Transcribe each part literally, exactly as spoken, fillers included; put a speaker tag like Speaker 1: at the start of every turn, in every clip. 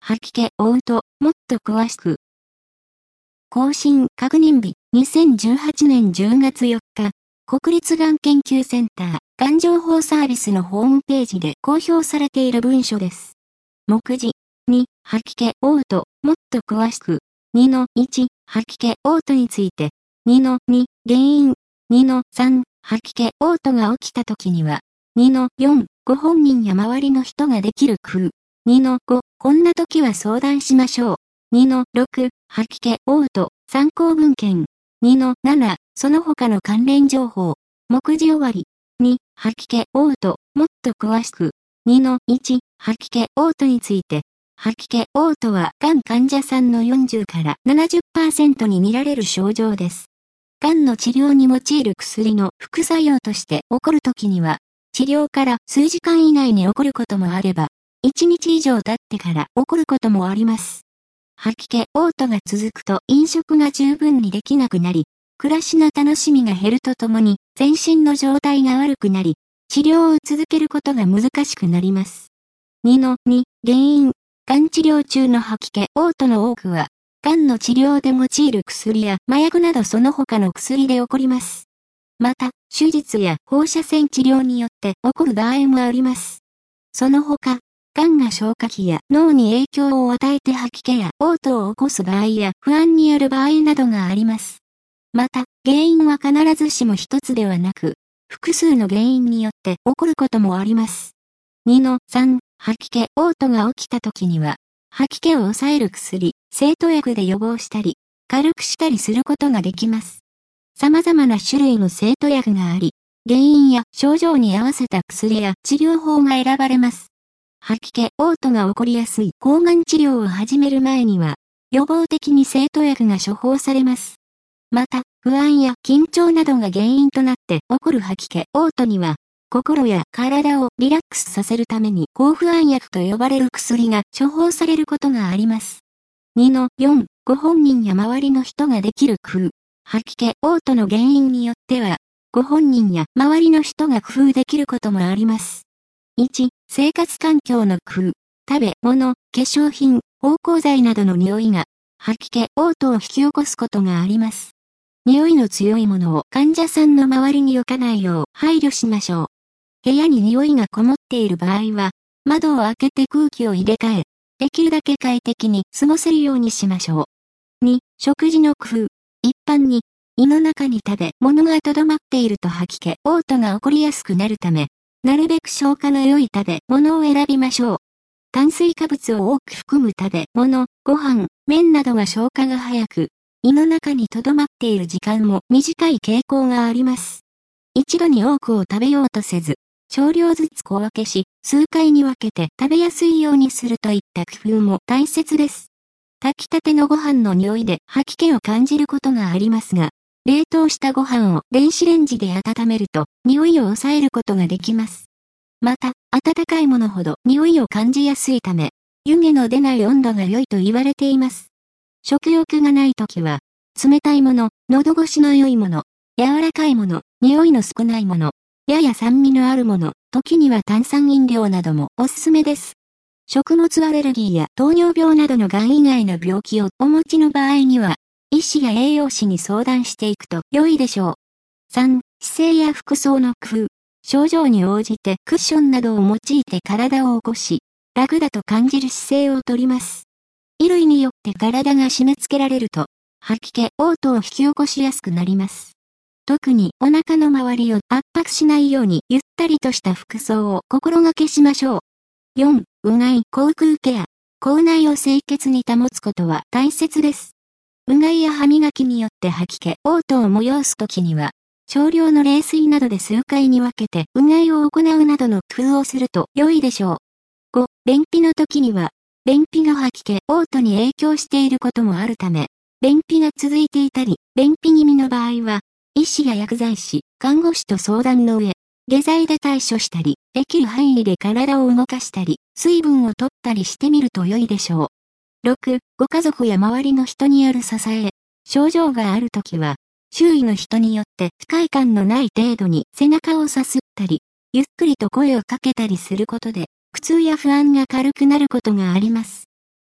Speaker 1: 吐き気、嘔吐、もっと詳しく。更新確認日、にせんじゅうはちねんじゅうがつよっか、国立がん研究センター、がん情報サービスのホームページで公表されている文書です。目次、に、吐き気、嘔吐、もっと詳しく。にのいち、吐き気、嘔吐について。にのに、原因。にのさん、吐き気、嘔吐が起きた時には。にのよん、ご本人や周りの人ができる工夫。にのご、こんな時は相談しましょう。にのろく、吐き気、嘔吐、参考文献。にのなな、その他の関連情報。目次終わり。に、吐き気、嘔吐、もっと詳しく。にのいち、吐き気、嘔吐について。吐き気、嘔吐は、がん患者さんのよんじゅうからななじゅっパーセントに見られる症状です。がんの治療に用いる薬の副作用として起こるときには、治療から数時間以内に起こることもあれば、いちにち以上経ってから起こることもあります。吐き気、嘔吐が続くと飲食が十分にできなくなり、暮らしの楽しみが減るとともに、全身の状態が悪くなり、治療を続けることが難しくなります。にのに、原因。がん治療中の吐き気、嘔吐の多くは、がんの治療で用いる薬や麻薬などその他の薬で起こります。また、手術や放射線治療によって起こる場合もあります。その他、がんが消化器や脳に影響を与えて吐き気や嘔吐を起こす場合や不安による場合などがあります。また、原因は必ずしも一つではなく、複数の原因によって起こることもあります。にのさん、吐き気、嘔吐が起きた時には、吐き気を抑える薬、生徒薬で予防したり、軽くしたりすることができます。様々な種類の生徒薬があり、原因や症状に合わせた薬や治療法が選ばれます。吐き気、嘔吐が起こりやすい抗がん治療を始める前には、予防的に生徒薬が処方されます。また、不安や緊張などが原因となって起こる吐き気、嘔吐には、心や体をリラックスさせるために抗不安薬と呼ばれる薬が処方されることがあります。にのよん、ご本人や周りの人ができる工夫。吐き気、嘔吐の原因によっては、ご本人や周りの人が工夫できることもあります。いち、生活環境の工夫。食べ物、化粧品、芳香剤などの匂いが、吐き気、嘔吐を引き起こすことがあります。匂いの強いものを患者さんの周りに置かないよう配慮しましょう。部屋に匂いがこもっている場合は、窓を開けて空気を入れ替え、できるだけ快適に過ごせるようにしましょう。に、食事の工夫。一般に、胃の中に食べ物が留まっていると吐き気、嘔吐が起こりやすくなるため、なるべく消化の良い食べ物を選びましょう。炭水化物を多く含む食べ物、ご飯、麺などが消化が早く、胃の中に留まっている時間も短い傾向があります。一度に多くを食べようとせず、少量ずつ小分けし、数回に分けて食べやすいようにするといった工夫も大切です。炊きたてのご飯の匂いで吐き気を感じることがありますが、冷凍したご飯を電子レンジで温めると匂いを抑えることができます。また、温かいものほど匂いを感じやすいため、湯気の出ない温度が良いと言われています。食欲がないときは、冷たいもの、喉越しの良いもの、柔らかいもの、匂いの少ないもの、やや酸味のあるもの、時には炭酸飲料などもおすすめです。食物アレルギーや糖尿病などのがん以外の病気をお持ちの場合には、医師や栄養士に相談していくと良いでしょう。さん、姿勢や服装の工夫。症状に応じてクッションなどを用いて体を起こし、楽だと感じる姿勢をとります。衣類によって体が締め付けられると、吐き気、嘔吐を引き起こしやすくなります。特にお腹の周りを圧迫しないようにゆったりとした服装を心がけしましょう。よん、うがい、口腔ケア。口内を清潔に保つことは大切です。うがいや歯磨きによって吐き気、嘔吐を催すときには、少量の冷水などで数回に分けてうがいを行うなどの工夫をすると良いでしょう。ご、便秘の時には、便秘が吐き気、嘔吐に影響していることもあるため、便秘が続いていたり、便秘気味の場合は、医師や薬剤師、看護師と相談の上、下剤で対処したり、できる範囲で体を動かしたり、水分を取ったりしてみると良いでしょう。ろく、ご家族や周りの人による支え。症状があるときは、周囲の人によって不快感のない程度に背中をさすったり、ゆっくりと声をかけたりすることで、苦痛や不安が軽くなることがあります。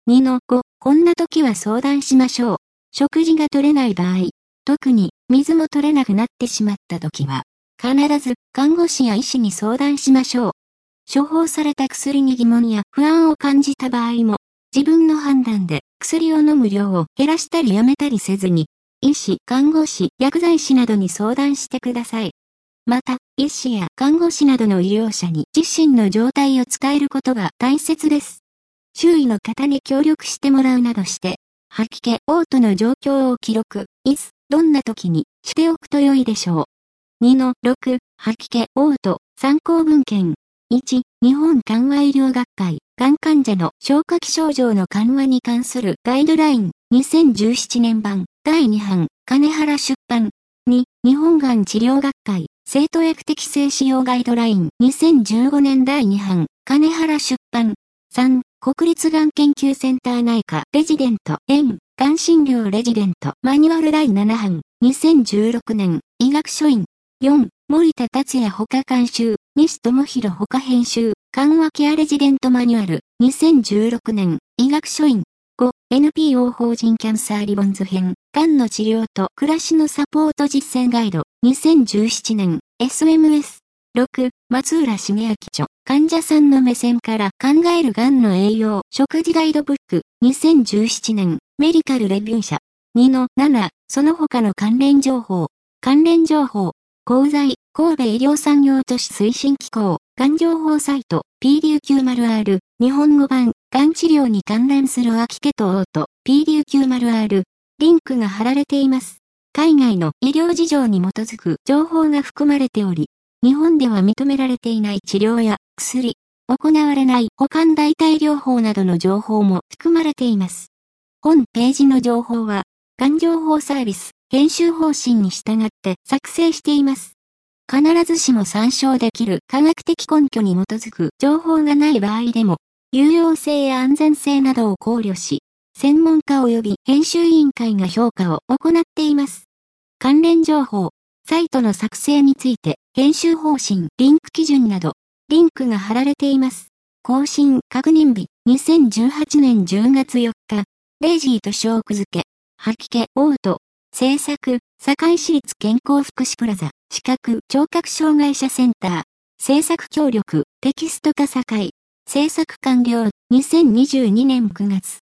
Speaker 1: にのご、こんな時は相談しましょう。食事が取れない場合、特に水も取れなくなってしまった時は、必ず看護師や医師に相談しましょう。処方された薬に疑問や不安を感じた場合も、自分の判断で薬を飲む量を減らしたりやめたりせずに、医師、看護師、薬剤師などに相談してください。また、医師や看護師などの医療者に自身の状態を伝えることが大切です。周囲の方に協力してもらうなどして、吐き気、嘔吐の状況を記録、いつ、どんな時にしておくと良いでしょう。にのろく、吐き気、嘔吐、参考文献。いち、日本緩和医療学会、がん患者の消化器症状の緩和に関するガイドライン、にせんじゅうななねん版、だいに版、金原出版。に、日本がん治療学会、生徒薬適正使用ガイドライン、にせんじゅうごねんだいに版、金原出版。さん、国立がん研究センター内科レジデント、円、がん診療レジデント、マニュアルだいなな版、にせんじゅうろくねん、医学書院。よん、森田達也ほか監修、西智弘ほか編集、緩和ケアレジデントマニュアル、にせんじゅうろくねん、医学書院。ご、エヌピーオー 法人キャンサーリボンズ編、がんの治療と暮らしのサポート実践ガイド、にせんじゅうななねん、エスエムエス。ろく、松浦茂明著、患者さんの目線から考えるがんの栄養、食事ガイドブック、にせんじゅうななねん、メディカルレビュー社。にのなな、その他の関連情報。関連情報。功罪、神戸医療産業都市推進機構、がん情報サイト、ピーディーキュー マルアール、日本語版、がん治療に関連する吐き気と嘔吐、ピーディーキュー マルアール、リンクが貼られています。海外の医療事情に基づく情報が含まれており、日本では認められていない治療や薬、行われない保管代替療法などの情報も含まれています。本ページの情報は、がん情報サービス、編集方針に従って作成しています。必ずしも参照できる科学的根拠に基づく情報がない場合でも、有用性や安全性などを考慮し、専門家及び編集委員会が評価を行っています。関連情報、サイトの作成について、編集方針、リンク基準など、リンクが貼られています。更新確認日、にせんじゅうはちねんじゅうがつよっか、れいじーと小区付け、吐き気、嘔吐。制作、堺市立健康福祉プラザ、視覚、聴覚障害者センター。制作協力、テキスト化堺。制作完了、にせんにじゅうにねんくがつ。